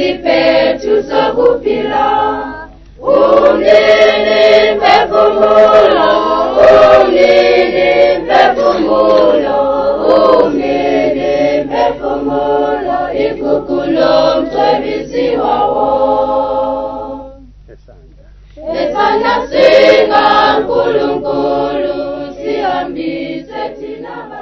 Zipetu zagupila Unini mpefumulo Unini mpefumulo Unini mpefumulo Ikukulo mtwebisi wawo Esana singa nkulu nkulu Siambise tina